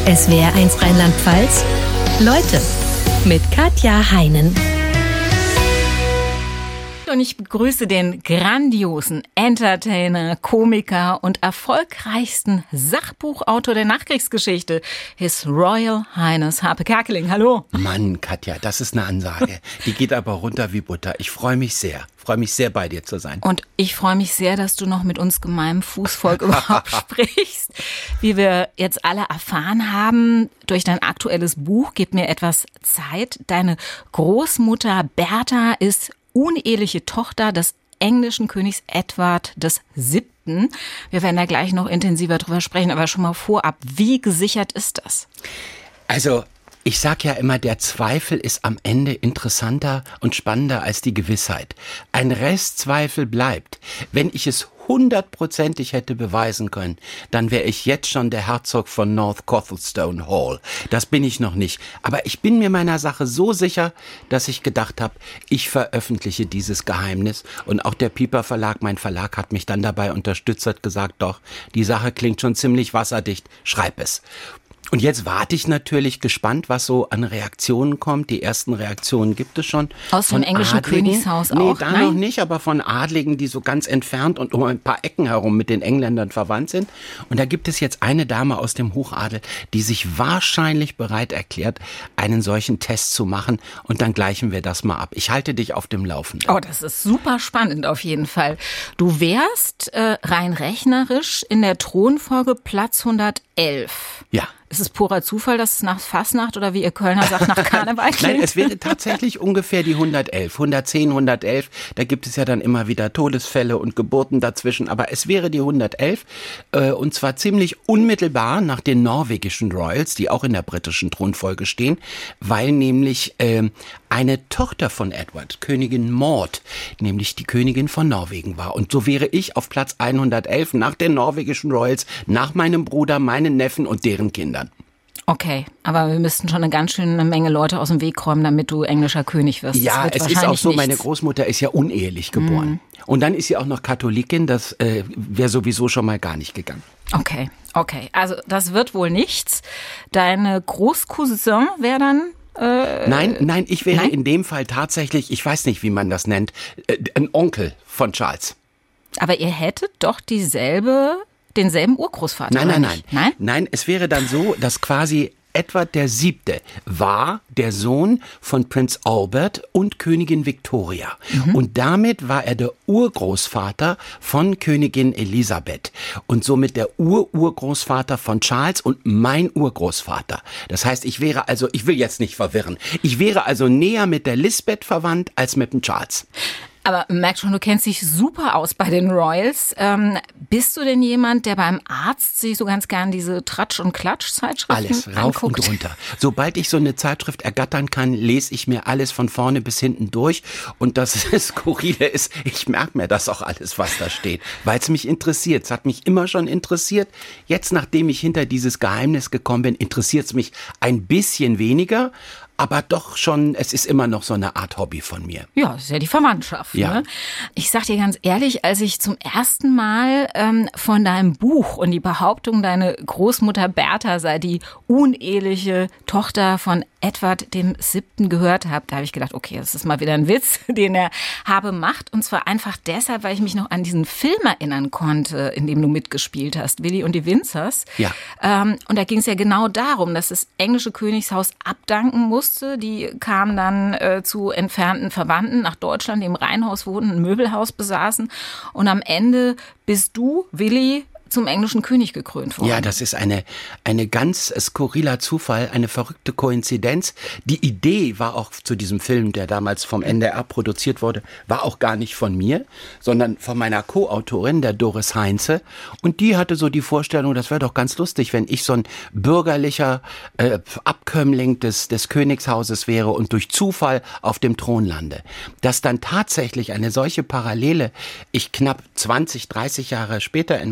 SWR1 Rheinland-Pfalz. Leute mit Katja Heinen. Und ich begrüße den grandiosen Entertainer, Komiker und erfolgreichsten Sachbuchautor der Nachkriegsgeschichte, His Royal Highness Harpe Kerkeling. Hallo. Mann, Katja, das ist eine Ansage. Die geht aber runter wie Butter. Ich freue mich sehr. Bei dir zu sein. Und ich freue mich sehr, dass du noch mit uns gemeinem Fußvolk überhaupt sprichst. Wie wir jetzt alle erfahren haben, durch dein aktuelles Buch Gib mir etwas Zeit. Deine Großmutter Bertha ist uneheliche Tochter des englischen Königs Edward VII. Wir werden da gleich noch intensiver drüber sprechen, aber schon mal vorab, wie gesichert ist das? Also, ich sag ja immer, der Zweifel ist am Ende interessanter und spannender als die Gewissheit. Ein Restzweifel bleibt. Wenn ich es 100%ig hätte beweisen können, dann wäre ich jetzt schon der Herzog von North Cothelstone Hall. Das bin ich noch nicht. Aber ich bin mir meiner Sache so sicher, dass ich gedacht habe, ich veröffentliche dieses Geheimnis. Und auch der Piper Verlag, mein Verlag, hat mich dann dabei unterstützt, hat gesagt, doch, die Sache klingt schon ziemlich wasserdicht, schreib es. Und jetzt warte ich natürlich gespannt, was so an Reaktionen kommt. Die ersten Reaktionen gibt es schon. Aus dem englischen Adligen. Königshaus auch? Nee, da noch nicht, aber von Adligen, die so ganz entfernt und um ein paar Ecken herum mit den Engländern verwandt sind. Und da gibt es jetzt eine Dame aus dem Hochadel, die sich wahrscheinlich bereit erklärt, einen solchen Test zu machen. Und dann gleichen wir das mal ab. Ich halte dich auf dem Laufenden. Oh, das ist super spannend auf jeden Fall. Du wärst rein rechnerisch in der Thronfolge Platz 111. Ja. Ist es purer Zufall, dass es nach Fastnacht oder wie ihr Kölner sagt, nach Karneval klingt? Nein, es wäre tatsächlich ungefähr die 111. 110, 111, da gibt es ja dann immer wieder Todesfälle und Geburten dazwischen. Aber es wäre die 111 und zwar ziemlich unmittelbar nach den norwegischen Royals, die auch in der britischen Thronfolge stehen, weil nämlich eine Tochter von Edward, Königin Maud, nämlich die Königin von Norwegen war. Und so wäre ich auf Platz 111 nach den norwegischen Royals, nach meinem Bruder, meinen Neffen und deren Kindern. Okay, aber wir müssten schon eine ganz schöne Menge Leute aus dem Weg räumen, damit du englischer König wirst. Ja, es ist auch so, meine Großmutter ist ja unehelich geboren. Und dann ist sie auch noch Katholikin, das wäre sowieso schon mal gar nicht gegangen. Okay, also das wird wohl nichts. Deine Großcousin wäre dann... Nein, ich wäre in dem Fall tatsächlich, ich weiß nicht, wie man das nennt, ein Onkel von Charles. Aber ihr hättet doch denselben Urgroßvater. Nein, es wäre dann so, dass quasi Edward VII. War der Sohn von Prinz Albert und Königin Victoria. Und damit war er der Urgroßvater von Königin Elisabeth und somit der Urgroßvater von Charles und mein Urgroßvater. Das heißt, ich will jetzt nicht verwirren, ich wäre also näher mit der Lisbeth verwandt als mit dem Charles. Aber merk schon, du kennst dich super aus bei den Royals. Bist du denn jemand, der beim Arzt sich so ganz gern diese Tratsch- und Klatsch-Zeitschriften alles, rauf anguckt? Und runter. Sobald ich so eine Zeitschrift ergattern kann, lese ich mir alles von vorne bis hinten durch. Und das Skurrile ist, ich merke mir das auch alles, was da steht, weil es mich interessiert. Es hat mich immer schon interessiert. Jetzt, nachdem ich hinter dieses Geheimnis gekommen bin, interessiert es mich ein bisschen weniger. Aber doch schon, es ist immer noch so eine Art Hobby von mir. Ja, das ist ja die Verwandtschaft. Ja. Ne? Ich sag dir ganz ehrlich, als ich zum ersten Mal von deinem Buch und die Behauptung, deine Großmutter Bertha sei die uneheliche Tochter von Edward VII. Gehört habe, da habe ich gedacht, okay, das ist mal wieder ein Witz, den er Habe macht. Und zwar einfach deshalb, weil ich mich noch an diesen Film erinnern konnte, in dem du mitgespielt hast, Willy und die Windsors. Ja. Und da ging es ja genau darum, dass das englische Königshaus abdanken musste. Die kamen dann zu entfernten Verwandten nach Deutschland, die im Reihenhaus wohnten, ein Möbelhaus besaßen. Und am Ende bist du, Willy, zum englischen König gekrönt worden. Ja, das ist eine ganz skurriler Zufall, eine verrückte Koinzidenz. Die Idee war auch zu diesem Film, der damals vom NDR produziert wurde, war auch gar nicht von mir, sondern von meiner Co-Autorin, der Doris Heinze. Und die hatte so die Vorstellung, das wäre doch ganz lustig, wenn ich so ein bürgerlicher Abkömmling des Königshauses wäre und durch Zufall auf dem Thron lande. Dass dann tatsächlich eine solche Parallele, ich knapp 20, 30 Jahre später in meiner Familie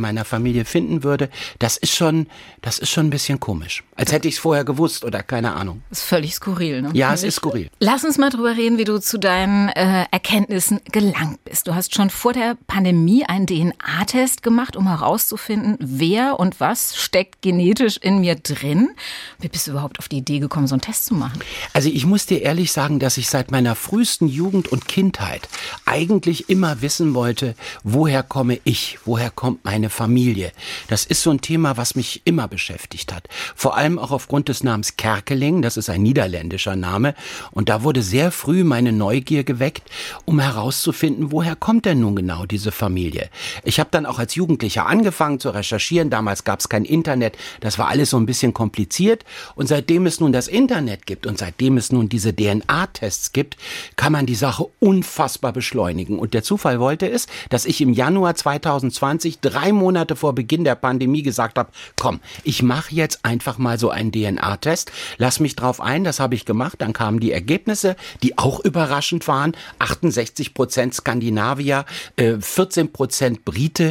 Familie finden würde, das ist schon ein bisschen komisch. Als hätte ich es vorher gewusst oder keine Ahnung. Das ist völlig skurril, ne? Ja, es ist skurril. Lass uns mal drüber reden, wie du zu deinen Erkenntnissen gelangt bist. Du hast schon vor der Pandemie einen DNA-Test gemacht, um herauszufinden, wer und was steckt genetisch in mir drin. Wie bist du überhaupt auf die Idee gekommen, so einen Test zu machen? Also ich muss dir ehrlich sagen, dass ich seit meiner frühesten Jugend und Kindheit eigentlich immer wissen wollte, woher komme ich, woher kommt meine Familie. Das ist so ein Thema, was mich immer beschäftigt hat. Vor allem auch aufgrund des Namens Kerkeling, das ist ein niederländischer Name. Und da wurde sehr früh meine Neugier geweckt, um herauszufinden, woher kommt denn nun genau diese Familie. Ich habe dann auch als Jugendlicher angefangen zu recherchieren. Damals gab es kein Internet. Das war alles so ein bisschen kompliziert. Und seitdem es nun das Internet gibt und seitdem es nun diese DNA-Tests gibt, kann man die Sache unfassbar beschleunigen. Und der Zufall wollte es, dass ich im Januar 2020, 3 Monate vor Beginn der Pandemie, gesagt habe, komm, ich mache jetzt einfach mal so einen DNA-Test. Lass mich drauf ein, das habe ich gemacht. Dann kamen die Ergebnisse, die auch überraschend waren. 68% Skandinavier, 14% Brite,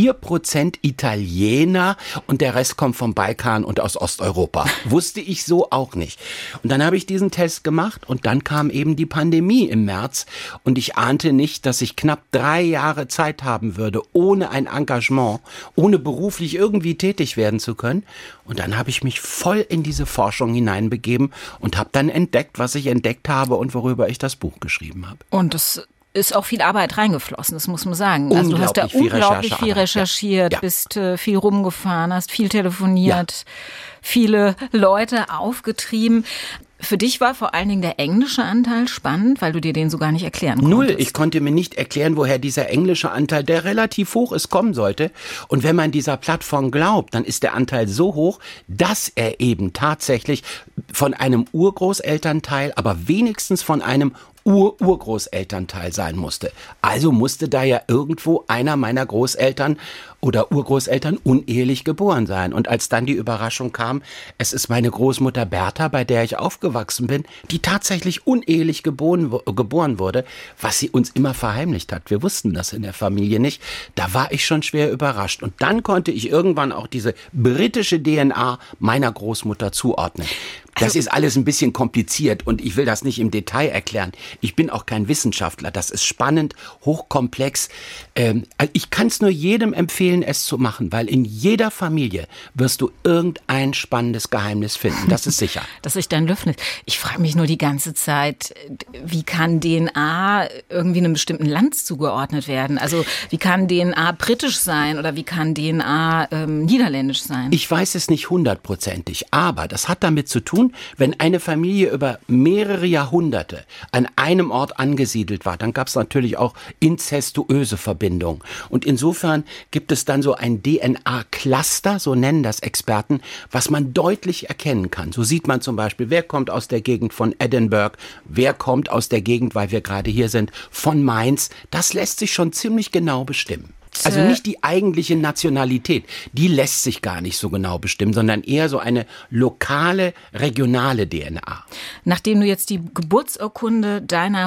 4% Italiener und der Rest kommt vom Balkan und aus Osteuropa. Wusste ich so auch nicht. Und dann habe ich diesen Test gemacht und dann kam eben die Pandemie im März und ich ahnte nicht, dass ich knapp 3 Jahre Zeit haben würde, ohne ein Engagement, ohne beruflich irgendwie tätig werden zu können. Und dann habe ich mich voll in diese Forschung hineinbegeben und habe dann entdeckt, was ich entdeckt habe und worüber ich das Buch geschrieben habe. Und das ist auch viel Arbeit reingeflossen, das muss man sagen. Also du hast da unglaublich viel recherchiert, bist viel rumgefahren, hast viel telefoniert, viele Leute aufgetrieben. Für dich war vor allen Dingen der englische Anteil spannend, weil du dir den so gar nicht erklären konntest. Null. Ich konnte mir nicht erklären, woher dieser englische Anteil, der relativ hoch ist, kommen sollte. Und wenn man dieser Plattform glaubt, dann ist der Anteil so hoch, dass er eben tatsächlich von einem Urgroßelternteil, aber wenigstens von einem Urgroßelternteil sein musste. Also musste da ja irgendwo einer meiner Großeltern oder Urgroßeltern unehelich geboren sein. Und als dann die Überraschung kam, es ist meine Großmutter Bertha, bei der ich aufgewachsen bin, die tatsächlich unehelich geboren wurde, was sie uns immer verheimlicht hat. Wir wussten das in der Familie nicht. Da war ich schon schwer überrascht. Und dann konnte ich irgendwann auch diese britische DNA meiner Großmutter zuordnen. Das ist alles ein bisschen kompliziert und ich will das nicht im Detail erklären. Ich bin auch kein Wissenschaftler. Das ist spannend, hochkomplex. Ich kann es nur jedem empfehlen, es zu machen, weil in jeder Familie wirst du irgendein spannendes Geheimnis finden. Das ist sicher. Dass sich dann lüftet. Ich frage mich nur die ganze Zeit, wie kann DNA irgendwie einem bestimmten Land zugeordnet werden? Also wie kann DNA britisch sein oder wie kann DNA niederländisch sein? Ich weiß es nicht 100%, aber das hat damit zu tun, wenn eine Familie über mehrere Jahrhunderte an einem Ort angesiedelt war, dann gab es natürlich auch inzestuöse Verbindungen. Und insofern gibt es dann so ein DNA-Cluster, so nennen das Experten, was man deutlich erkennen kann. So sieht man zum Beispiel, wer kommt aus der Gegend von Edinburgh, wer kommt aus der Gegend, weil wir gerade hier sind, von Mainz. Das lässt sich schon ziemlich genau bestimmen. Also nicht die eigentliche Nationalität, die lässt sich gar nicht so genau bestimmen, sondern eher so eine lokale, regionale DNA. Nachdem du jetzt die Geburtsurkunde deiner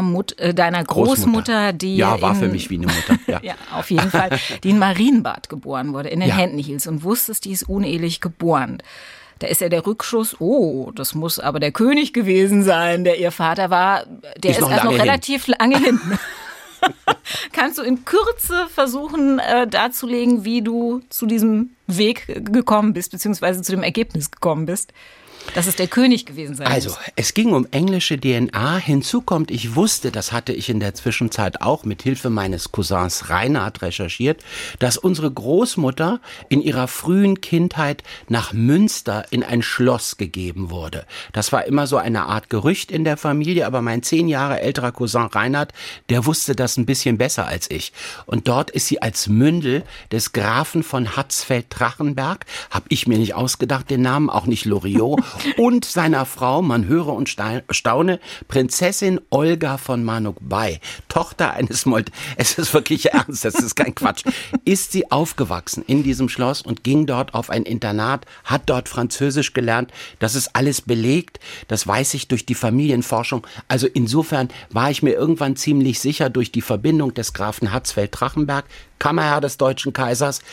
Großmutter, die war für mich wie eine Mutter. Ja, ja auf jeden Fall, die in Marienbad geboren wurde, in den Händen hielst und wusstest, die ist unehelich geboren. Da ist ja der Rückschluss, das muss aber der König gewesen sein, der ihr Vater war. Der ist erst noch relativ lange hinten. Kannst du in Kürze versuchen darzulegen, wie du zu diesem Weg gekommen bist, beziehungsweise zu dem Ergebnis gekommen bist? Dass es der König gewesen sein muss. Also, es ging um englische DNA. Hinzu kommt, ich wusste, das hatte ich in der Zwischenzeit auch mit Hilfe meines Cousins Reinhard recherchiert, dass unsere Großmutter in ihrer frühen Kindheit nach Münster in ein Schloss gegeben wurde. Das war immer so eine Art Gerücht in der Familie, aber mein 10 Jahre älterer Cousin Reinhard, der wusste das ein bisschen besser als ich. Und dort ist sie als Mündel des Grafen von Hatzfeld-Drachenberg, habe ich mir nicht ausgedacht, den Namen, auch nicht Loriot, und seiner Frau, man höre und staune, Prinzessin Olga von Manugbay, Tochter eines es ist wirklich ernst, das ist kein Quatsch, ist sie aufgewachsen in diesem Schloss und ging dort auf ein Internat, hat dort Französisch gelernt. Das ist alles belegt, das weiß ich durch die Familienforschung. Also insofern war ich mir irgendwann ziemlich sicher durch die Verbindung des Grafen Hatzfeld-Drachenberg, Kammerherr des Deutschen Kaisers,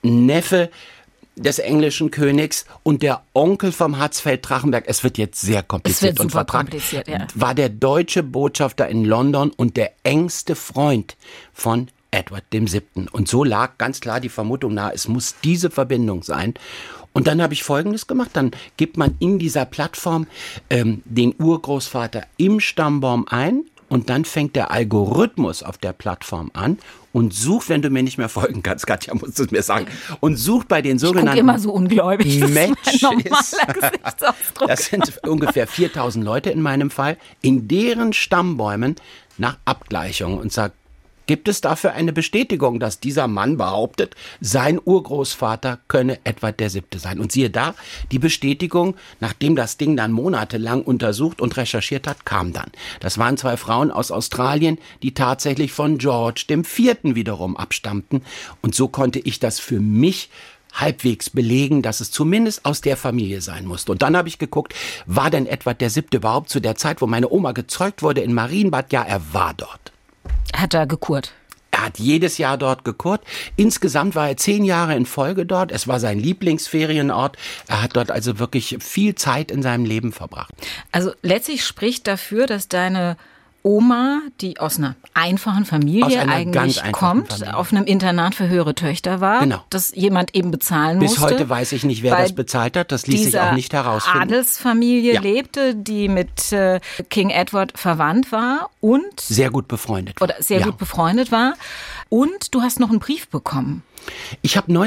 Neffe des englischen Königs und der Onkel vom Hatzfeld-Drachenberg, es wird jetzt sehr kompliziert, es wird super kompliziert, ja. war der deutsche Botschafter in London und der engste Freund von Edward VII. Und so lag ganz klar die Vermutung nahe, es muss diese Verbindung sein. Und dann habe ich Folgendes gemacht, dann gibt man in dieser Plattform den Urgroßvater im Stammbaum ein und dann fängt der Algorithmus auf der Plattform an und sucht, wenn du mir nicht mehr folgen kannst, Katja, musst du es mir sagen, und sucht bei den sogenannten... Ich gucke immer so ungläubig, das Matches, ist mein normaler Gesichtsausdruck. Das sind ungefähr 4.000 Leute in meinem Fall, in deren Stammbäumen nach Abgleichung und sagt, gibt es dafür eine Bestätigung, dass dieser Mann behauptet, sein Urgroßvater könne Edward VII. Sein? Und siehe da, die Bestätigung, nachdem das Ding dann monatelang untersucht und recherchiert hat, kam dann. Das waren 2 Frauen aus Australien, die tatsächlich von George IV. Wiederum abstammten. Und so konnte ich das für mich halbwegs belegen, dass es zumindest aus der Familie sein musste. Und dann habe ich geguckt, war denn Edward VII. Überhaupt zu der Zeit, wo meine Oma gezeugt wurde in Marienbad? Ja, er war dort. Hat er gekurrt? Er hat jedes Jahr dort gekurrt. Insgesamt war er 10 Jahre in Folge dort. Es war sein Lieblingsferienort. Er hat dort also wirklich viel Zeit in seinem Leben verbracht. Also letztlich spricht dafür, dass deine Oma, die aus einer einfachen Familie eigentlich kommt, auf einem Internat für höhere Töchter war, genau, das jemand eben bezahlen musste. Bis heute weiß ich nicht, wer das bezahlt hat. Das ließ sich auch nicht herausfinden. Adelsfamilie lebte, die mit King Edward verwandt war und sehr gut befreundet war. Oder sehr gut befreundet war. Und du hast noch einen Brief bekommen. Ich habe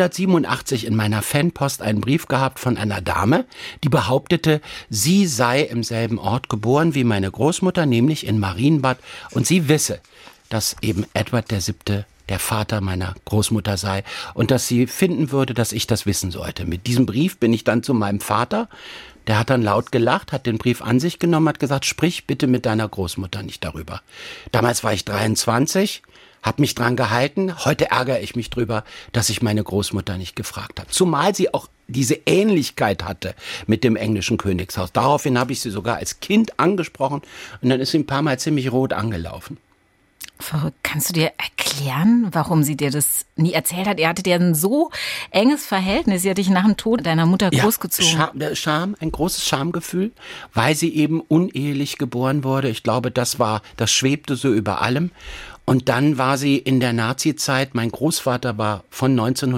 1987 in meiner Fanpost einen Brief gehabt von einer Dame, die behauptete, sie sei im selben Ort geboren wie meine Großmutter, nämlich in Marienbad. Und sie wisse, dass eben Edward VII. Der Vater meiner Großmutter sei und dass sie finden würde, dass ich das wissen sollte. Mit diesem Brief bin ich dann zu meinem Vater. Der hat dann laut gelacht, hat den Brief an sich genommen, hat gesagt, sprich bitte mit deiner Großmutter nicht darüber. Damals war ich 23. Hab mich dran gehalten. Heute ärgere ich mich drüber, dass ich meine Großmutter nicht gefragt habe. Zumal sie auch diese Ähnlichkeit hatte mit dem englischen Königshaus. Daraufhin habe ich sie sogar als Kind angesprochen und dann ist sie ein paar Mal ziemlich rot angelaufen. Verrückt. Kannst du dir erklären, warum sie dir das nie erzählt hat? Ihr hattet ja ein so enges Verhältnis. Sie hat dich nach dem Tod deiner Mutter großgezogen. Scham, ein großes Schamgefühl, weil sie eben unehelich geboren wurde. Ich glaube, das schwebte so über allem. Und dann war sie in der Nazi-Zeit, mein Großvater war von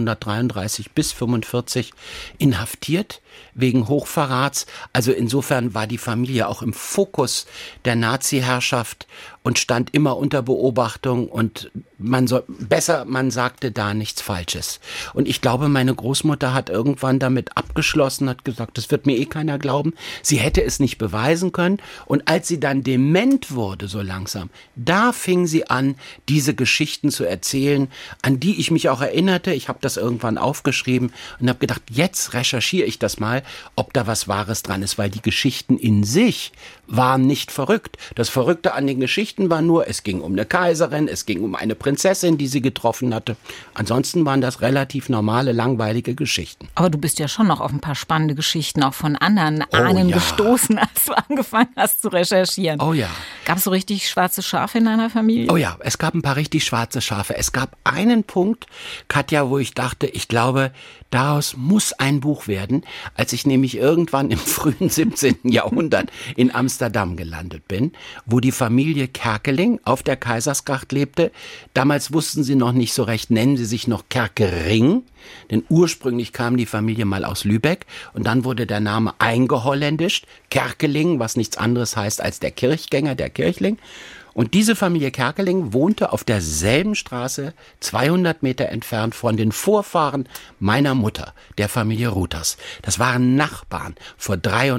1933 bis 1945 inhaftiert wegen Hochverrats. Also insofern war die Familie auch im Fokus der Nazi-Herrschaft und stand immer unter Beobachtung und man sagte da nichts Falsches. Und ich glaube, meine Großmutter hat irgendwann damit abgeschlossen, hat gesagt, das wird mir eh keiner glauben. Sie hätte es nicht beweisen können. Und als sie dann dement wurde, so langsam, da fing sie an, diese Geschichten zu erzählen, an die ich mich auch erinnerte. Ich habe das irgendwann aufgeschrieben und habe gedacht, jetzt recherchiere ich das mal, ob da was Wahres dran ist, weil die Geschichten in sich waren nicht verrückt. Das Verrückte an den Geschichten war nur, es ging um eine Kaiserin, es ging um eine Prinzessin, die sie getroffen hatte. Ansonsten waren das relativ normale, langweilige Geschichten. Aber du bist ja schon noch auf ein paar spannende Geschichten auch von anderen Ahnen gestoßen, als du angefangen hast zu recherchieren. Oh ja. Gab es so richtig schwarze Schafe in deiner Familie? Oh ja, es gab ein paar richtig schwarze Schafe. Es gab einen Punkt, Katja, wo ich dachte, ich glaube, daraus muss ein Buch werden, als ich nämlich irgendwann im frühen 17. Jahrhundert in Amsterdam gelandet bin, wo die Familie Kerkeling auf der Kaisersgracht lebte. Damals wussten sie noch nicht so recht, nennen sie sich noch Kerkering, denn ursprünglich kam die Familie mal aus Lübeck und dann wurde der Name eingeholländischt, Kerkeling, was nichts anderes heißt als der Kirchgänger, der Kirchling. Und diese Familie Kerkeling wohnte auf derselben Straße, 200 Meter entfernt von den Vorfahren meiner Mutter, der Familie Ruthers. Das waren Nachbarn vor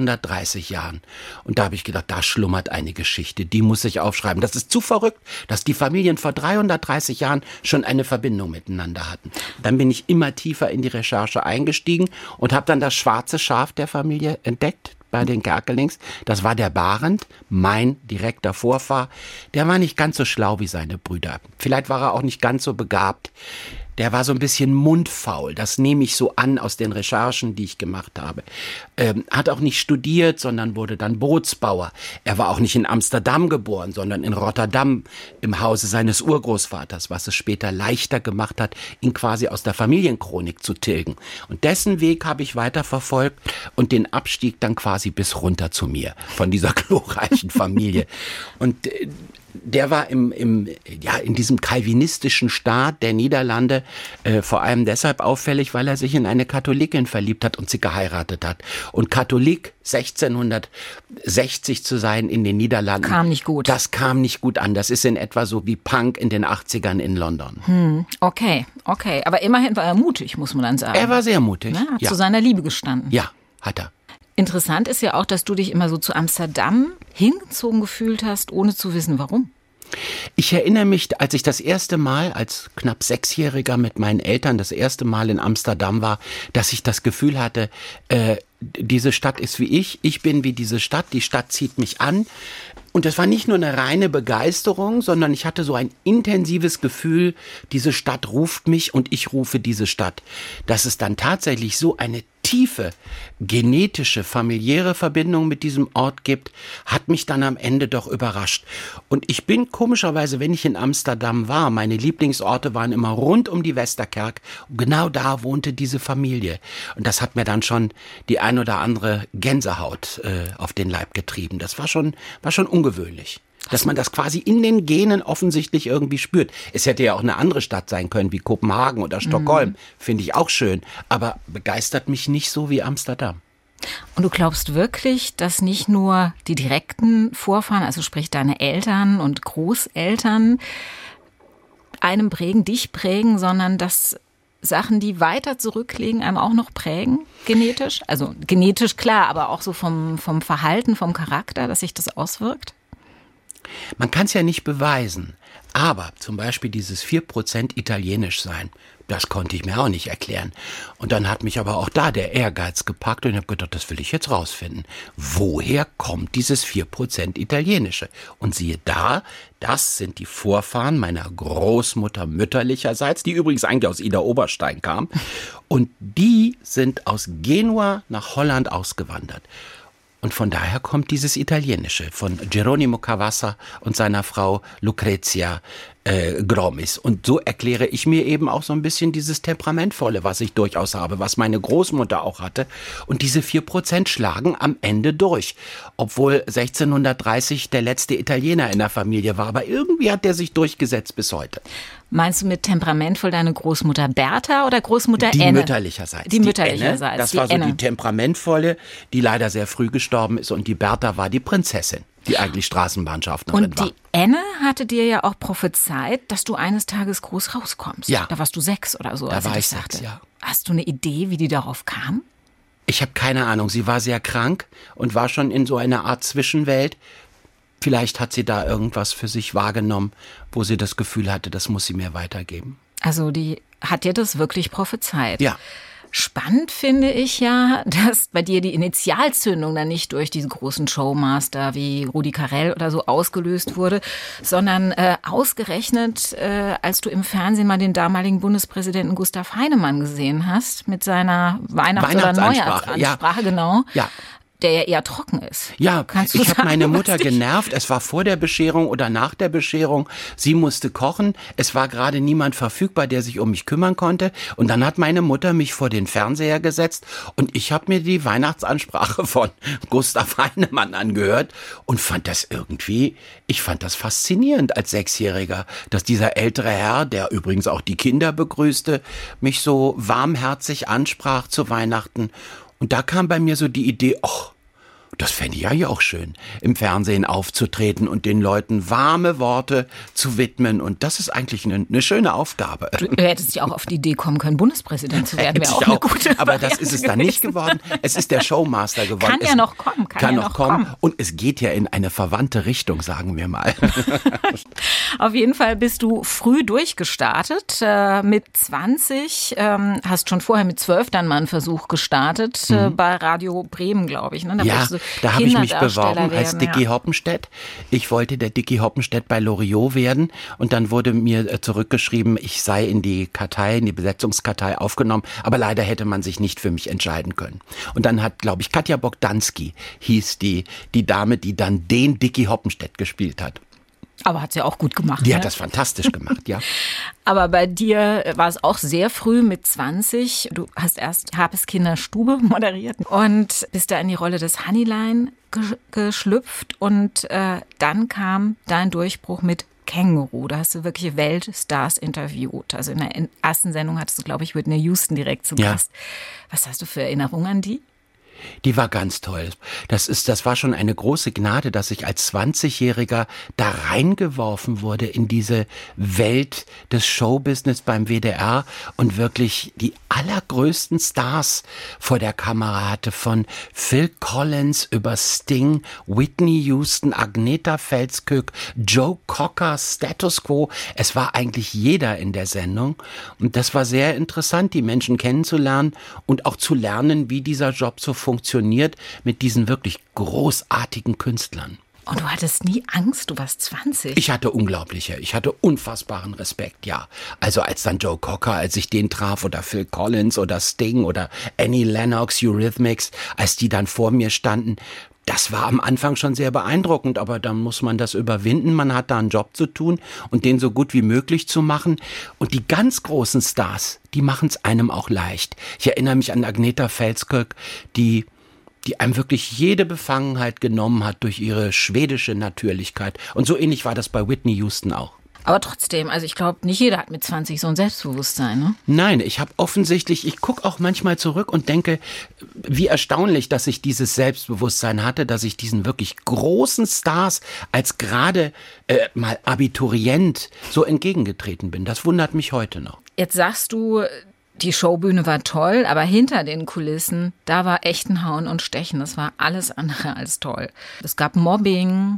330 Jahren. Und da habe ich gedacht, da schlummert eine Geschichte, die muss ich aufschreiben. Das ist zu verrückt, dass die Familien vor 330 Jahren schon eine Verbindung miteinander hatten. Dann bin ich immer tiefer in die Recherche eingestiegen und habe dann das schwarze Schaf der Familie entdeckt. Bei den Kerkelings. Das war der Barend, mein direkter Vorfahr. Der war nicht ganz so schlau wie seine Brüder. Vielleicht war er auch nicht ganz so begabt. Der war so ein bisschen mundfaul. Das nehme ich so an aus den Recherchen, die ich gemacht habe. Hat auch nicht studiert, sondern wurde dann Bootsbauer. Er war auch nicht in Amsterdam geboren, sondern in Rotterdam im Hause seines Urgroßvaters, was es später leichter gemacht hat, ihn quasi aus der Familienchronik zu tilgen. Und dessen Weg habe ich weiter verfolgt und den Abstieg dann quasi bis runter zu mir von dieser glorreichen Familie. Und der war in diesem calvinistischen Staat der Niederlande vor allem deshalb auffällig, weil er sich in eine Katholikin verliebt hat und sie geheiratet hat. Und Katholik 1660 zu sein in den Niederlanden. Kam nicht gut. Das kam nicht gut an. Das ist in etwa so wie Punk in den 80ern in London. Okay. Aber immerhin war er mutig, muss man dann sagen. Er war sehr mutig. Hat zu seiner Liebe gestanden. Ja, hat er. Interessant ist ja auch, dass du dich immer so zu Amsterdam hingezogen gefühlt hast, ohne zu wissen, warum. Ich erinnere mich, als ich das erste Mal als knapp 6-Jähriger mit meinen Eltern das erste Mal in Amsterdam war, dass ich das Gefühl hatte, diese Stadt ist wie ich bin wie diese Stadt, die Stadt zieht mich an. Und das war nicht nur eine reine Begeisterung, sondern ich hatte so ein intensives Gefühl, diese Stadt ruft mich und ich rufe diese Stadt. Dass es dann tatsächlich so eine tiefe, genetische, familiäre Verbindung mit diesem Ort gibt, hat mich dann am Ende doch überrascht. Und ich bin komischerweise, wenn ich in Amsterdam war, meine Lieblingsorte waren immer rund um die Westerkerk. Und genau da wohnte diese Familie. Und das hat mir dann schon die ein oder andere Gänsehaut auf den Leib getrieben. Das war schon ungewöhnlich. Dass man das quasi in den Genen offensichtlich irgendwie spürt. Es hätte ja auch eine andere Stadt sein können, wie Kopenhagen oder Stockholm. Finde ich auch schön. Aber begeistert mich nicht so wie Amsterdam. Und du glaubst wirklich, dass nicht nur die direkten Vorfahren, also sprich deine Eltern und Großeltern, dich prägen, sondern dass Sachen, die weiter zurückliegen, einem auch noch prägen, genetisch? Also genetisch klar, aber auch so vom Verhalten, vom Charakter, dass sich das auswirkt? Man kann es ja nicht beweisen, aber zum Beispiel dieses 4% italienisch sein, das konnte ich mir auch nicht erklären. Und dann hat mich aber auch da der Ehrgeiz gepackt und ich habe gedacht, das will ich jetzt rausfinden. Woher kommt dieses 4% italienische? Und siehe da, das sind die Vorfahren meiner Großmutter mütterlicherseits, die übrigens eigentlich aus Ida Oberstein kam. Und die sind aus Genua nach Holland ausgewandert. Und von daher kommt dieses Italienische von Geronimo Cavassa und seiner Frau Lucrezia Gromis. Und so erkläre ich mir eben auch so ein bisschen dieses Temperamentvolle, was ich durchaus habe, was meine Großmutter auch hatte. Und diese 4% schlagen am Ende durch. Obwohl 1630 der letzte Italiener in der Familie war. Aber irgendwie hat der sich durchgesetzt bis heute. Meinst du mit temperamentvoll deine Großmutter Bertha oder Großmutter Enne? Die mütterlicherseits. Die mütterlicherseits. Das war so die temperamentvolle, die leider sehr früh gestorben ist. Und die Bertha war die Prinzessin, die eigentlich Straßenbahnschaffnerin war. Und die Enne hatte dir ja auch prophezeit, dass du eines Tages groß rauskommst. Ja. Da warst du 6 oder so. Da war ich 6, ja. Hast du eine Idee, wie die darauf kam? Ich habe keine Ahnung. Sie war sehr krank und war schon in so einer Art Zwischenwelt. Vielleicht hat sie da irgendwas für sich wahrgenommen, wo sie das Gefühl hatte, das muss sie mir weitergeben. Also die hat dir das wirklich prophezeit? Ja. Spannend finde ich ja, dass bei dir die Initialzündung dann nicht durch diese großen Showmaster wie Rudi Carrell oder so ausgelöst wurde, sondern ausgerechnet, als du im Fernsehen mal den damaligen Bundespräsidenten Gustav Heinemann gesehen hast, mit seiner Weihnachts- oder Neujahrsansprache, ja. Genau. Ja. Der ja eher trocken ist. Ja, ich habe meine Mutter genervt. Es war vor der Bescherung oder nach der Bescherung. Sie musste kochen. Es war gerade niemand verfügbar, der sich um mich kümmern konnte. Und dann hat meine Mutter mich vor den Fernseher gesetzt und ich habe mir die Weihnachtsansprache von Gustav Heinemann angehört und fand das faszinierend als 6-Jähriger, dass dieser ältere Herr, der übrigens auch die Kinder begrüßte, mich so warmherzig ansprach zu Weihnachten. Und da kam bei mir so die Idee, das fände ich ja auch schön, im Fernsehen aufzutreten und den Leuten warme Worte zu widmen. Und das ist eigentlich eine schöne Aufgabe. Du hättest ja auch auf die Idee kommen können, Bundespräsident zu werden. Wäre auch eine gute Aber das ist es dann nicht geworden. Es ist der Showmaster geworden. Kann ja noch kommen. Kann noch kommen. Und es geht ja in eine verwandte Richtung, sagen wir mal. Auf jeden Fall bist du früh durchgestartet. Mit 20, hast schon vorher mit 12 dann mal einen Versuch gestartet, bei Radio Bremen, glaube ich. Ne? Da ja, du Da habe ich mich beworben werden, als Dicky Hoppenstedt. Ich wollte der Dicky Hoppenstedt bei Loriot werden und dann wurde mir zurückgeschrieben, ich sei in die Kartei, in die Besetzungskartei aufgenommen, aber leider hätte man sich nicht für mich entscheiden können. Und dann hat, glaube ich, Katja Bogdanski hieß die Dame, die dann den Dicky Hoppenstedt gespielt hat. Aber hat sie auch gut gemacht. Die hat das fantastisch gemacht, ja. Aber bei dir war es auch sehr früh mit 20. Du hast erst Harpes Kinderstube moderiert und bist da in die Rolle des Honeylein geschlüpft. Und dann kam dein Durchbruch mit Känguru. Da hast du wirkliche Weltstars interviewt. Also in der ersten Sendung hattest du, glaube ich, Whitney Houston direkt zu Gast. Was hast du für Erinnerungen an die? Die war ganz toll. Das war schon eine große Gnade, dass ich als 20-Jähriger da reingeworfen wurde in diese Welt des Showbusiness beim WDR und wirklich die allergrößten Stars vor der Kamera hatte, von Phil Collins über Sting, Whitney Houston, Agnetha Felskök, Joe Cocker, Status Quo. Es war eigentlich jeder in der Sendung und das war sehr interessant, die Menschen kennenzulernen und auch zu lernen, wie dieser Job so funktioniert mit diesen wirklich großartigen Künstlern. Und du hattest nie Angst, du warst 20. Ich hatte unfassbaren Respekt, ja. Also als dann Joe Cocker, als ich den traf, oder Phil Collins oder Sting oder Annie Lennox, Eurythmics, als die dann vor mir standen, das war am Anfang schon sehr beeindruckend, aber dann muss man das überwinden. Man hat da einen Job zu tun und den so gut wie möglich zu machen. Und die ganz großen Stars, die machen es einem auch leicht. Ich erinnere mich an Agnetha Felskök, die einem wirklich jede Befangenheit genommen hat durch ihre schwedische Natürlichkeit. Und so ähnlich war das bei Whitney Houston auch. Aber trotzdem, also ich glaube, nicht jeder hat mit 20 so ein Selbstbewusstsein, ne? Nein, ich gucke auch manchmal zurück und denke, wie erstaunlich, dass ich dieses Selbstbewusstsein hatte, dass ich diesen wirklich großen Stars als gerade mal Abiturient so entgegengetreten bin. Das wundert mich heute noch. Jetzt sagst du, die Showbühne war toll, aber hinter den Kulissen, da war echt ein Hauen und Stechen. Das war alles andere als toll. Es gab Mobbing.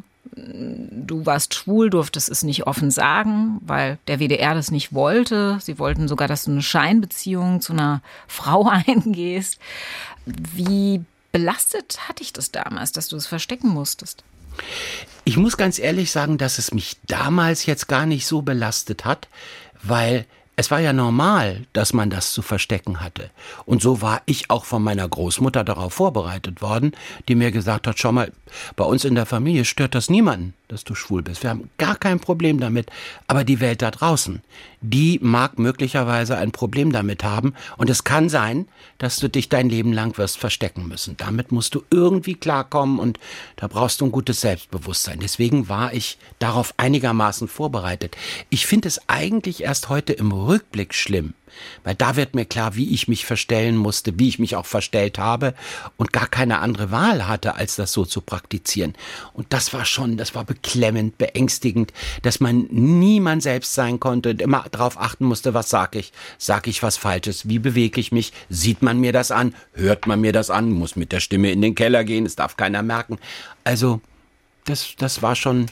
Du warst schwul, durftest es nicht offen sagen, weil der WDR das nicht wollte. Sie wollten sogar, dass du eine Scheinbeziehung zu einer Frau eingehst. Wie belastet hat dich das damals, dass du es verstecken musstest? Ich muss ganz ehrlich sagen, dass es mich damals jetzt gar nicht so belastet hat, weil es war ja normal, dass man das zu verstecken hatte. Und so war ich auch von meiner Großmutter darauf vorbereitet worden, die mir gesagt hat, schau mal, bei uns in der Familie stört das niemanden, dass du schwul bist. Wir haben gar kein Problem damit. Aber die Welt da draußen, die mag möglicherweise ein Problem damit haben. Und es kann sein, dass du dich dein Leben lang wirst verstecken müssen. Damit musst du irgendwie klarkommen und da brauchst du ein gutes Selbstbewusstsein. Deswegen war ich darauf einigermaßen vorbereitet. Ich finde es eigentlich erst heute im Rückblick schlimm, weil da wird mir klar, wie ich mich verstellen musste, wie ich mich auch verstellt habe und gar keine andere Wahl hatte, als das so zu praktizieren. Und das war beklemmend, beängstigend, dass man niemand selbst sein konnte und immer darauf achten musste, was sag ich was Falsches, wie bewege ich mich, sieht man mir das an, hört man mir das an, muss mit der Stimme in den Keller gehen, es darf keiner merken. Also das war schon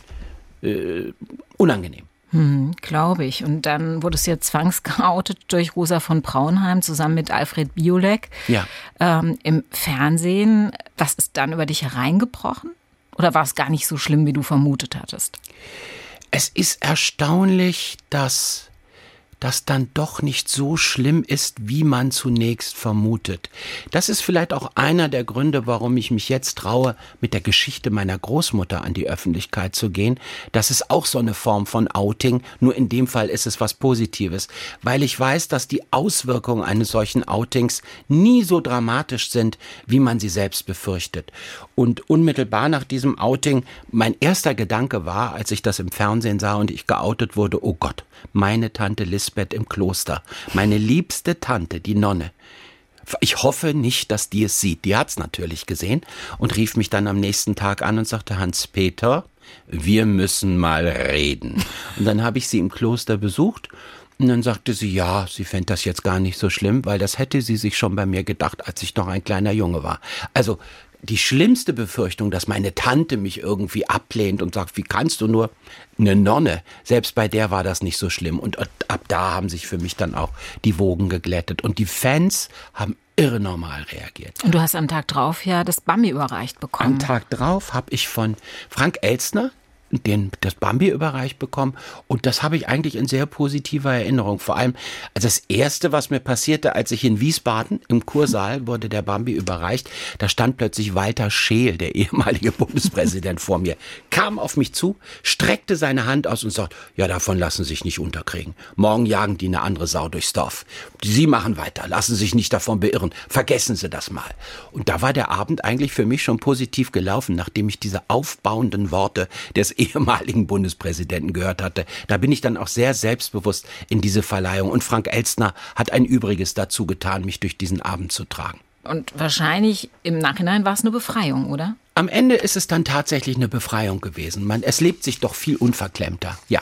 unangenehm. Glaube ich. Und dann wurde es ja zwangsgeoutet durch Rosa von Braunheim zusammen mit Alfred Biolek im Fernsehen. Was ist dann über dich hereingebrochen? Oder war es gar nicht so schlimm, wie du vermutet hattest? Es ist erstaunlich, dass das dann doch nicht so schlimm ist, wie man zunächst vermutet. Das ist vielleicht auch einer der Gründe, warum ich mich jetzt traue, mit der Geschichte meiner Großmutter an die Öffentlichkeit zu gehen. Das ist auch so eine Form von Outing, nur in dem Fall ist es was Positives, weil ich weiß, dass die Auswirkungen eines solchen Outings nie so dramatisch sind, wie man sie selbst befürchtet. Und unmittelbar nach diesem Outing, mein erster Gedanke war, als ich das im Fernsehen sah und ich geoutet wurde, oh Gott, meine Tante Lisbeth im Kloster, meine liebste Tante, die Nonne. Ich hoffe nicht, dass die es sieht. Die hat's natürlich gesehen und rief mich dann am nächsten Tag an und sagte, Hans-Peter, wir müssen mal reden. Und dann habe ich sie im Kloster besucht und dann sagte sie, ja, sie fände das jetzt gar nicht so schlimm, weil das hätte sie sich schon bei mir gedacht, als ich noch ein kleiner Junge war. Also die schlimmste Befürchtung, dass meine Tante mich irgendwie ablehnt und sagt, wie kannst du nur, eine Nonne, selbst bei der war das nicht so schlimm. Und ab da haben sich für mich dann auch die Wogen geglättet. Und die Fans haben irre normal reagiert. Und du hast am Tag drauf ja das Bambi überreicht bekommen. Am Tag drauf habe ich von Frank Elstner das Bambi überreicht bekommen und das habe ich eigentlich in sehr positiver Erinnerung. Vor allem, also das Erste, was mir passierte, als ich in Wiesbaden im Kursaal wurde der Bambi überreicht, da stand plötzlich Walter Scheel, der ehemalige Bundespräsident, vor mir, kam auf mich zu, streckte seine Hand aus und sagte, ja, davon lassen Sie sich nicht unterkriegen. Morgen jagen die eine andere Sau durchs Dorf. Sie machen weiter, lassen Sie sich nicht davon beirren, vergessen Sie das mal. Und da war der Abend eigentlich für mich schon positiv gelaufen, nachdem ich diese aufbauenden Worte des ehemaligen Bundespräsidenten gehört hatte. Da bin ich dann auch sehr selbstbewusst in diese Verleihung. Und Frank Elstner hat ein Übriges dazu getan, mich durch diesen Abend zu tragen. Und wahrscheinlich im Nachhinein war es eine Befreiung, oder? Am Ende ist es dann tatsächlich eine Befreiung gewesen. Es lebt sich doch viel unverklemmter, ja.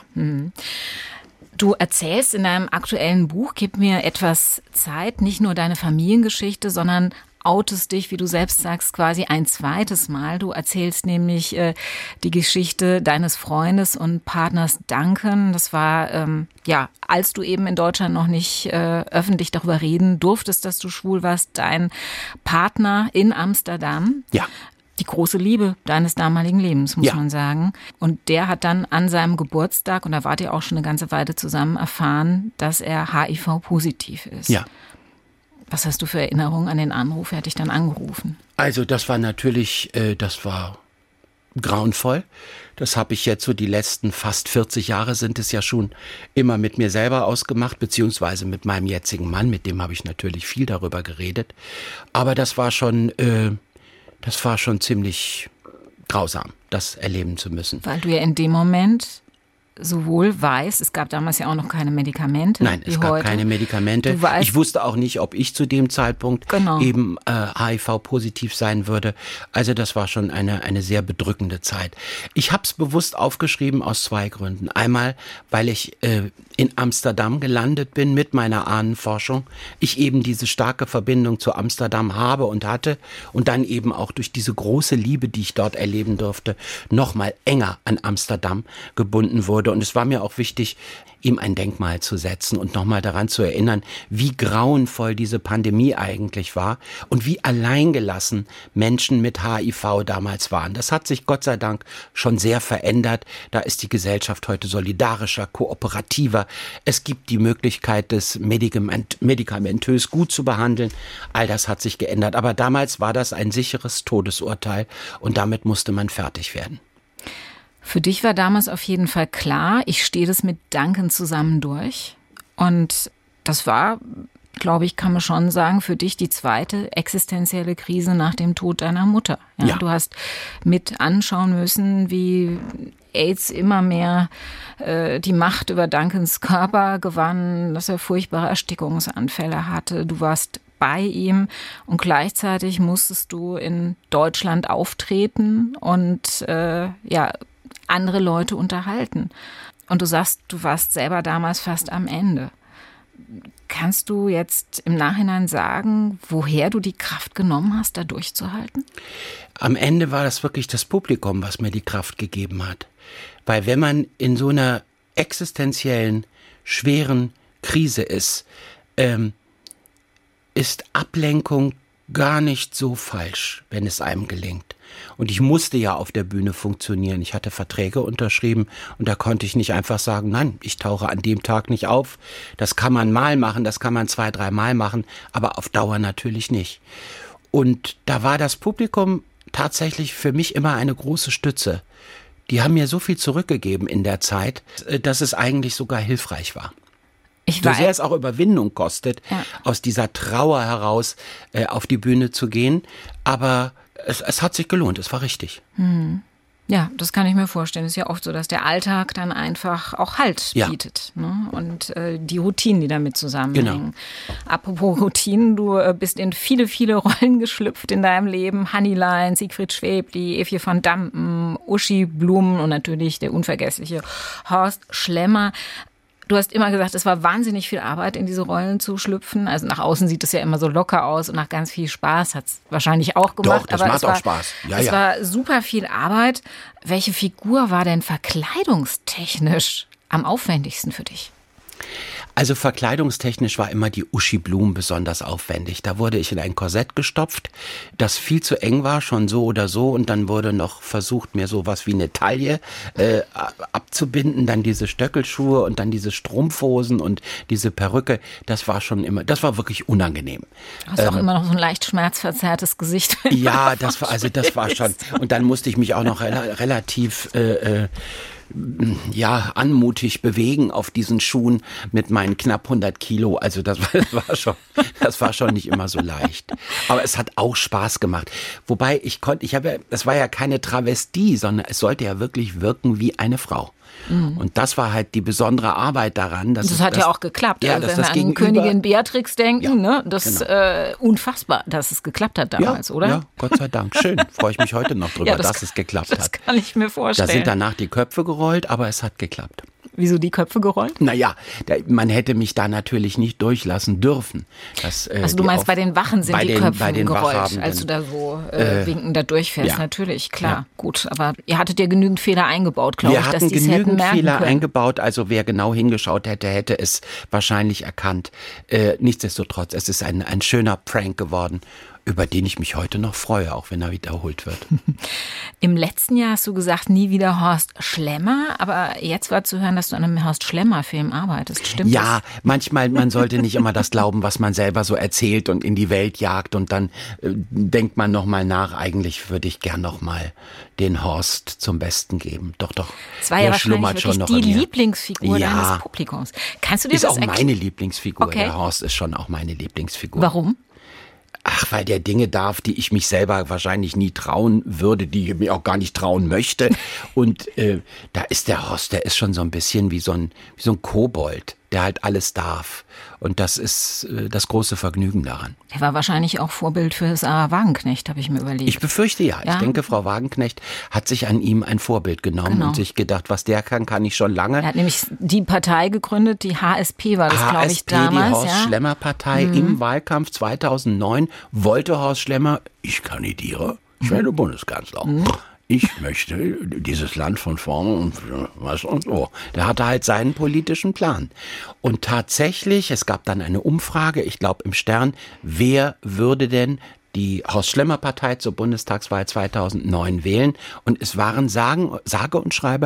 Du erzählst in deinem aktuellen Buch, Gib mir etwas Zeit, nicht nur deine Familiengeschichte, sondern outest dich, wie du selbst sagst, quasi ein zweites Mal. Du erzählst nämlich die Geschichte deines Freundes und Partners Duncan. Das war, als du eben in Deutschland noch nicht öffentlich darüber reden durftest, dass du schwul warst, dein Partner in Amsterdam. Ja. Die große Liebe deines damaligen Lebens, muss man sagen. Und der hat dann an seinem Geburtstag, und da wart ihr auch schon eine ganze Weile zusammen, erfahren, dass er HIV-positiv ist. Ja. Was hast du für Erinnerungen an den Anruf? Er hat dich dann angerufen. Also das war natürlich, das war grauenvoll. Das habe ich jetzt so die letzten fast 40 Jahre sind es ja schon immer mit mir selber ausgemacht, beziehungsweise mit meinem jetzigen Mann, mit dem habe ich natürlich viel darüber geredet. Aber das war schon ziemlich grausam, das erleben zu müssen. Weil du ja in dem Moment sowohl weißt, es gab damals ja auch noch keine Medikamente. Nein, es gab keine Medikamente. Ich wusste auch nicht, ob ich zu dem Zeitpunkt eben HIV-positiv sein würde. Also das war schon eine sehr bedrückende Zeit. Ich habe es bewusst aufgeschrieben aus zwei Gründen. Einmal, weil ich in Amsterdam gelandet bin mit meiner Ahnenforschung. Ich eben diese starke Verbindung zu Amsterdam habe und hatte und dann eben auch durch diese große Liebe, die ich dort erleben durfte, noch mal enger an Amsterdam gebunden wurde. Und es war mir auch wichtig, ihm ein Denkmal zu setzen und nochmal daran zu erinnern, wie grauenvoll diese Pandemie eigentlich war und wie alleingelassen Menschen mit HIV damals waren. Das hat sich Gott sei Dank schon sehr verändert. Da ist die Gesellschaft heute solidarischer, kooperativer. Es gibt die Möglichkeit, das medikamentös gut zu behandeln. All das hat sich geändert. Aber damals war das ein sicheres Todesurteil und damit musste man fertig werden. Für dich war damals auf jeden Fall klar, ich stehe das mit Duncan zusammen durch. Und das war, glaube ich, kann man schon sagen, für dich die zweite existenzielle Krise nach dem Tod deiner Mutter. Ja. Du hast mit anschauen müssen, wie AIDS immer mehr die Macht über Duncans Körper gewann, dass er furchtbare Erstickungsanfälle hatte. Du warst bei ihm und gleichzeitig musstest du in Deutschland auftreten und andere Leute unterhalten. Und du sagst, du warst selber damals fast am Ende. Kannst du jetzt im Nachhinein sagen, woher du die Kraft genommen hast, da durchzuhalten? Am Ende war das wirklich das Publikum, was mir die Kraft gegeben hat. Weil wenn man in so einer existenziellen, schweren Krise ist Ablenkung gar nicht so falsch, wenn es einem gelingt. Und ich musste ja auf der Bühne funktionieren. Ich hatte Verträge unterschrieben und da konnte ich nicht einfach sagen, nein, ich tauche an dem Tag nicht auf. Das kann man mal machen, das kann man 2-3 Mal machen, aber auf Dauer natürlich nicht. Und da war das Publikum tatsächlich für mich immer eine große Stütze. Die haben mir so viel zurückgegeben in der Zeit, dass es eigentlich sogar hilfreich war. So sehr es auch Überwindung kostet, aus dieser Trauer heraus auf die Bühne zu gehen. Aber es hat sich gelohnt, es war richtig. Ja, das kann ich mir vorstellen. Es ist ja oft so, dass der Alltag dann einfach auch Halt bietet. Ne? Und die Routinen, die damit zusammenhängen. Genau. Apropos Routinen, du bist in viele, viele Rollen geschlüpft in deinem Leben. Honeyline, Siegfried Schwebli, Evie van Dampen, Uschi Blumen und natürlich der unvergessliche Horst Schlemmer. Du hast immer gesagt, es war wahnsinnig viel Arbeit, in diese Rollen zu schlüpfen. Also nach außen sieht es ja immer so locker aus und nach ganz viel Spaß hat es wahrscheinlich auch gemacht. Doch, das macht auch Spaß. Es war super viel Arbeit. Welche Figur war denn verkleidungstechnisch am aufwendigsten für dich? Also verkleidungstechnisch war immer die Uschi Blum besonders aufwendig. Da wurde ich in ein Korsett gestopft, das viel zu eng war, schon so oder so. Und dann wurde noch versucht, mir sowas wie eine Taille abzubinden. Dann diese Stöckelschuhe und dann diese Strumpfhosen und diese Perücke. Das war wirklich unangenehm. Hast du auch immer noch so ein leicht schmerzverzerrtes Gesicht? Ja, das war schon. Und dann musste ich mich auch noch relativ anmutig bewegen auf diesen Schuhen mit meinen knapp 100 Kilo. Also das war schon nicht immer so leicht. Aber es hat auch Spaß gemacht. Wobei es war ja keine Travestie, sondern es sollte ja wirklich wirken wie eine Frau. Und das war halt die besondere Arbeit daran. Das hat ja auch geklappt. Ja, also wenn wir an Königin Beatrix denken, ne? Das genau. Unfassbar, dass es geklappt hat damals, oder? Ja, Gott sei Dank. Schön. Freue ich mich heute noch drüber, dass es geklappt hat. Das kann ich mir vorstellen. Da sind danach die Köpfe gerollt, aber es hat geklappt. Wieso die Köpfe gerollt? Naja, man hätte mich da natürlich nicht durchlassen dürfen. Also du meinst, bei den Wachen sind die Köpfe gerollt, als du da so winkend da durchfährst. Ja. Natürlich, klar, ja. Gut. Aber ihr hattet ja genügend Fehler eingebaut, glaube ich, dass die es hätten merken können. Wir hatten genügend Fehler eingebaut, also wer genau hingeschaut hätte, hätte es wahrscheinlich erkannt. Nichtsdestotrotz, es ist ein schöner Prank geworden, über den ich mich heute noch freue, auch wenn er wiederholt wird. Im letzten Jahr hast du gesagt, nie wieder Horst Schlemmer, aber jetzt war zu hören, dass du an einem Horst Schlemmer-Film arbeitest. Stimmt das? Ja, manchmal, man sollte nicht immer das glauben, was man selber so erzählt und in die Welt jagt und dann denkt man nochmal nach, eigentlich würde ich gern nochmal den Horst zum Besten geben. Doch. Das war ja wahrscheinlich wirklich die Lieblingsfigur deines Publikums. Kannst du dir das erklären? Ist auch meine Lieblingsfigur. Okay. Der Horst ist schon auch meine Lieblingsfigur. Warum? Ach, weil der Dinge darf, die ich mich selber wahrscheinlich nie trauen würde, die ich mir auch gar nicht trauen möchte. Und da ist der Horst, der ist schon so ein bisschen wie so ein Kobold, der halt alles darf. Und das ist das große Vergnügen daran. Er war wahrscheinlich auch Vorbild für Sarah Wagenknecht, habe ich mir überlegt. Ich befürchte ja. Ich denke, Frau Wagenknecht hat sich an ihm ein Vorbild genommen und sich gedacht, was der kann ich schon lange. Er hat nämlich die Partei gegründet, die HSP war das, glaube ich, damals. Die Horst-Schlemmer-Partei im Wahlkampf 2009 wollte Horst Schlemmer, ich kandidiere, ich werde Bundeskanzler. Ich möchte dieses Land von vorne und was und so. Der hatte halt seinen politischen Plan. Und tatsächlich, es gab dann eine Umfrage, ich glaube im Stern, wer würde denn die Horst-Schlemmer-Partei zur Bundestagswahl 2009 wählen. Und es waren sage und schreibe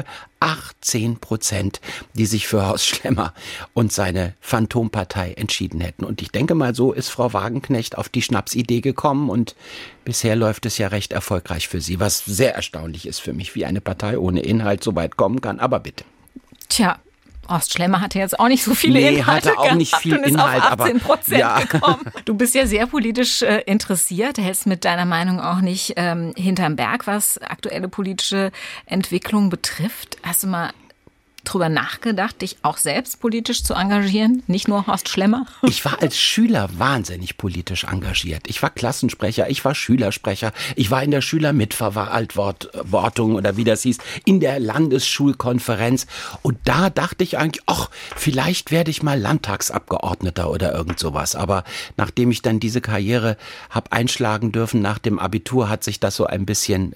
18%, die sich für Horst Schlemmer und seine Phantompartei entschieden hätten. Und ich denke mal, so ist Frau Wagenknecht auf die Schnapsidee gekommen und bisher läuft es ja recht erfolgreich für sie, was sehr erstaunlich ist für mich, wie eine Partei ohne Inhalt so weit kommen kann. Aber bitte. Tja. Horst Schlemmer hatte jetzt auch nicht so viele Inhalte hatte auch nicht viel Inhalt, auf 18% gekommen. Du bist ja sehr politisch interessiert, hältst mit deiner Meinung auch nicht hinterm Berg, was aktuelle politische Entwicklung betrifft. Hast du mal drüber nachgedacht, dich auch selbst politisch zu engagieren? Nicht nur Horst Schlemmer? Ich war als Schüler wahnsinnig politisch engagiert. Ich war Klassensprecher, ich war Schülersprecher, ich war in der Schülermitverantwortung oder wie das hieß, in der Landesschulkonferenz. Und da dachte ich eigentlich, vielleicht werde ich mal Landtagsabgeordneter oder irgend sowas. Aber nachdem ich dann diese Karriere habe einschlagen dürfen nach dem Abitur, hat sich das so ein bisschen,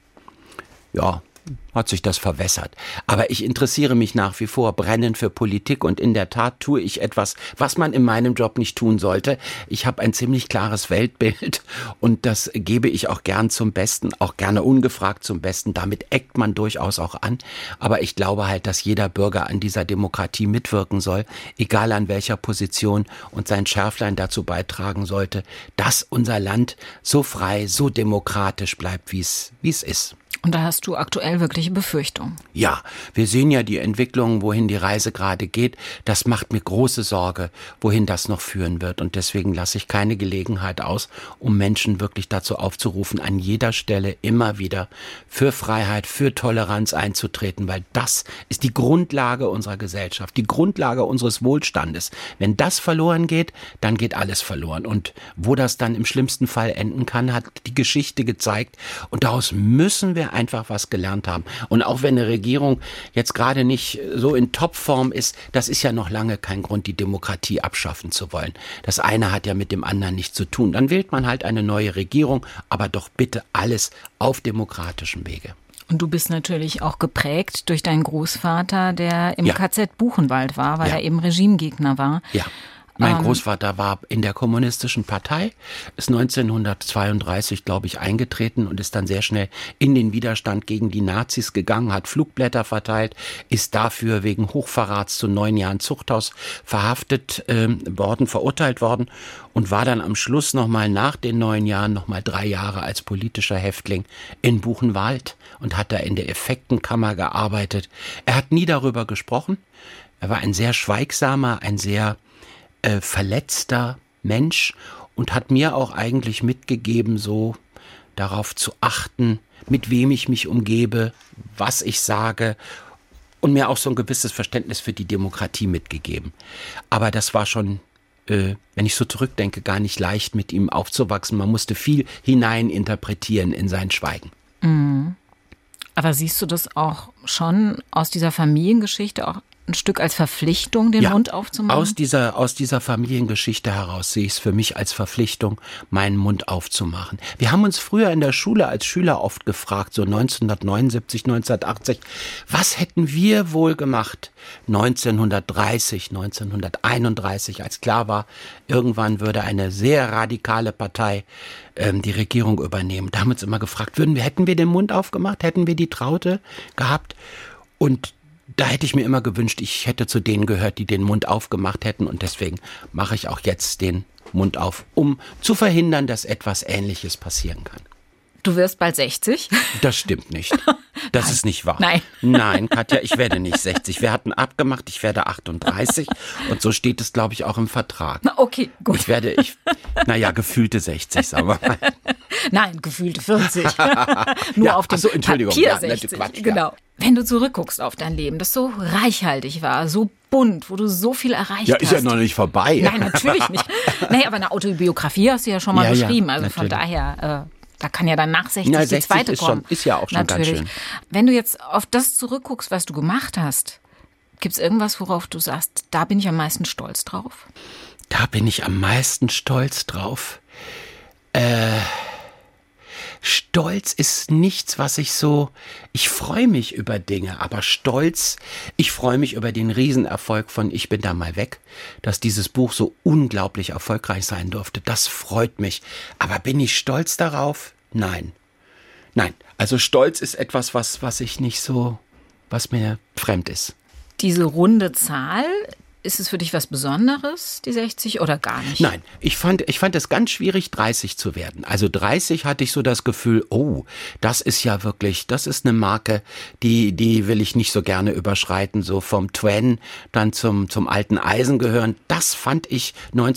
hat sich das verwässert. Aber ich interessiere mich nach wie vor brennend für Politik und in der Tat tue ich etwas, was man in meinem Job nicht tun sollte. Ich habe ein ziemlich klares Weltbild und das gebe ich auch gern zum Besten, auch gerne ungefragt zum Besten. Damit eckt man durchaus auch an. Aber ich glaube halt, dass jeder Bürger an dieser Demokratie mitwirken soll, egal an welcher Position und sein Schärflein dazu beitragen sollte, dass unser Land so frei, so demokratisch bleibt, wie es ist. Und da hast du aktuell wirkliche Befürchtungen. Ja, wir sehen ja die Entwicklung, wohin die Reise gerade geht. Das macht mir große Sorge, wohin das noch führen wird. Und deswegen lasse ich keine Gelegenheit aus, um Menschen wirklich dazu aufzurufen, an jeder Stelle immer wieder für Freiheit, für Toleranz einzutreten, weil das ist die Grundlage unserer Gesellschaft, die Grundlage unseres Wohlstandes. Wenn das verloren geht, dann geht alles verloren. Und wo das dann im schlimmsten Fall enden kann, hat die Geschichte gezeigt. Und daraus müssen wir einfach was gelernt haben. Und auch wenn eine Regierung jetzt gerade nicht so in Topform ist, das ist ja noch lange kein Grund, die Demokratie abschaffen zu wollen. Das eine hat ja mit dem anderen nichts zu tun. Dann wählt man halt eine neue Regierung, aber doch bitte alles auf demokratischem Wege. Und du bist natürlich auch geprägt durch deinen Großvater, der im KZ Buchenwald war, weil er eben Regimegegner war. Ja. Mein Großvater war in der Kommunistischen Partei, ist 1932, glaube ich, eingetreten und ist dann sehr schnell in den Widerstand gegen die Nazis gegangen, hat Flugblätter verteilt, ist dafür wegen Hochverrats zu 9 Jahren Zuchthaus verhaftet worden, verurteilt worden und war dann am Schluss nochmal nach den 9 Jahren nochmal 3 Jahre als politischer Häftling in Buchenwald und hat da in der Effektenkammer gearbeitet. Er hat nie darüber gesprochen. Er war ein sehr schweigsamer, ein sehr verletzter Mensch und hat mir auch eigentlich mitgegeben, so darauf zu achten, mit wem ich mich umgebe, was ich sage und mir auch so ein gewisses Verständnis für die Demokratie mitgegeben. Aber das war schon, wenn ich so zurückdenke, gar nicht leicht, mit ihm aufzuwachsen. Man musste viel hineininterpretieren in sein Schweigen. Mhm. Aber siehst du das auch schon aus dieser Familiengeschichte auch ein Stück als Verpflichtung, den Mund aufzumachen? Aus dieser Familiengeschichte heraus sehe ich es für mich als Verpflichtung, meinen Mund aufzumachen. Wir haben uns früher in der Schule als Schüler oft gefragt, so 1979, 1980, was hätten wir wohl gemacht 1930, 1931, als klar war, irgendwann würde eine sehr radikale Partei die Regierung übernehmen. Da haben wir uns immer gefragt, hätten wir den Mund aufgemacht, hätten wir die Traute gehabt? Und da hätte ich mir immer gewünscht, ich hätte zu denen gehört, die den Mund aufgemacht hätten. Und deswegen mache ich auch jetzt den Mund auf, um zu verhindern, dass etwas Ähnliches passieren kann. Du wirst bald 60? Das stimmt nicht. Das ist nicht wahr. Nein. Nein, Katja, ich werde nicht 60. Wir hatten abgemacht, ich werde 38. Und so steht es, glaube ich, auch im Vertrag. Na, okay, gut. Gefühlte 60, sagen wir mal. Nein, gefühlte 40. Nur auf dem Papier 60. Quatsch, genau. Ja. Wenn du zurückguckst auf dein Leben, das so reichhaltig war, so bunt, wo du so viel erreicht hast. Ja, ist ja noch nicht vorbei. Nein, natürlich nicht. Nee, aber eine Autobiografie hast du ja schon mal geschrieben. Also von daher, da kann ja dann nach 60 die zweite kommen. Ist ja auch schon natürlich. Ganz schön. Wenn du jetzt auf das zurückguckst, was du gemacht hast, gibt es irgendwas, worauf du sagst, da bin ich am meisten stolz drauf? Da bin ich am meisten stolz drauf. Stolz ist nichts, was ich freue mich über Dinge, aber Stolz, ich freue mich über den Riesenerfolg von Ich bin da mal weg, dass dieses Buch so unglaublich erfolgreich sein durfte. Das freut mich. Aber bin ich stolz darauf? Nein. Also Stolz ist etwas, was ich nicht so, was mir fremd ist. Diese runde Zahl, ist es für dich was Besonderes, die 60, oder gar nicht? Nein, ich fand es ganz schwierig, 30 zu werden. Also 30 hatte ich so das Gefühl, oh, das ist ja wirklich, das ist eine Marke, die will ich nicht so gerne überschreiten, so vom Twen dann zum alten Eisen gehören. Das fand ich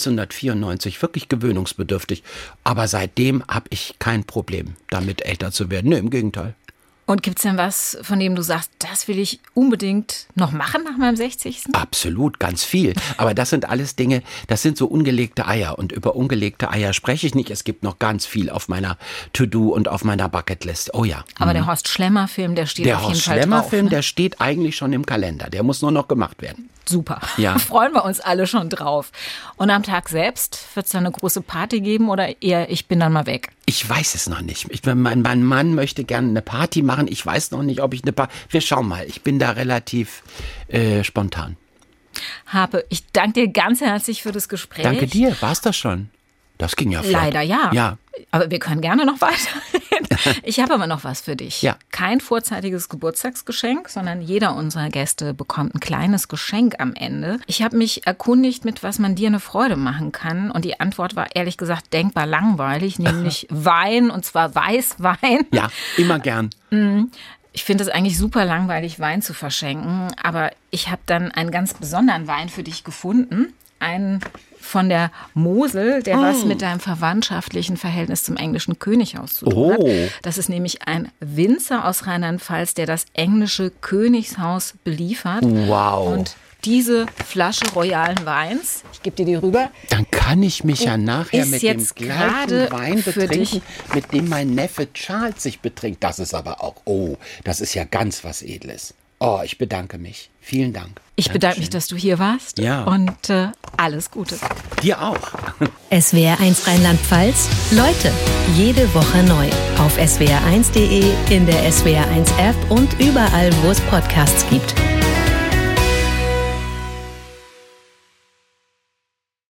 1994 wirklich gewöhnungsbedürftig. Aber seitdem habe ich kein Problem, damit älter zu werden. Nee, im Gegenteil. Und gibt's denn was, von dem du sagst, das will ich unbedingt noch machen nach meinem 60.? Absolut, ganz viel. Aber das sind alles Dinge, das sind so ungelegte Eier. Und über ungelegte Eier spreche ich nicht. Es gibt noch ganz viel auf meiner To-Do und auf meiner Bucketlist. Oh ja. Aber der Horst Schlemmer-Film, der steht auf jeden Fall drauf. Der Horst Schlemmer-Film, der steht eigentlich schon im Kalender. Der muss nur noch gemacht werden. Super. Ja. Freuen wir uns alle schon drauf. Und am Tag selbst wird es da eine große Party geben oder eher, ich bin dann mal weg? Ich weiß es noch nicht. Mein Mann möchte gerne eine Party machen. Ich weiß noch nicht, ob ich eine Party... Wir schauen mal. Ich bin da relativ spontan. Harpe, ich danke dir ganz herzlich für das Gespräch. Danke dir. War's das schon? Das ging ja flott. Leider ja. Ja. Aber wir können gerne noch weiterreden. Ich habe aber noch was für dich. Ja. Kein vorzeitiges Geburtstagsgeschenk, sondern jeder unserer Gäste bekommt ein kleines Geschenk am Ende. Ich habe mich erkundigt, mit was man dir eine Freude machen kann. Und die Antwort war ehrlich gesagt denkbar langweilig, nämlich Wein, und zwar Weißwein. Ja, immer gern. Ich finde es eigentlich super langweilig, Wein zu verschenken. Aber ich habe dann einen ganz besonderen Wein für dich gefunden. Einen von der Mosel, der was mit deinem verwandtschaftlichen Verhältnis zum englischen Königshaus zu tun hat. Das ist nämlich ein Winzer aus Rheinland-Pfalz, der das englische Königshaus beliefert. Wow. Und diese Flasche royalen Weins, ich gebe dir die rüber. Dann kann ich mich ja nachher mit dem gleichen Wein für betrinken, dich, mit dem mein Neffe Charles sich betrinkt. Das ist aber auch, das ist ja ganz was Edles. Oh, ich bedanke mich. Vielen Dank. Ich bedanke mich, dass du hier warst. Ja. Und alles Gute. Dir auch. SWR1 Rheinland-Pfalz. Leute, jede Woche neu. Auf swr1.de, in der SWR1 App und überall, wo es Podcasts gibt.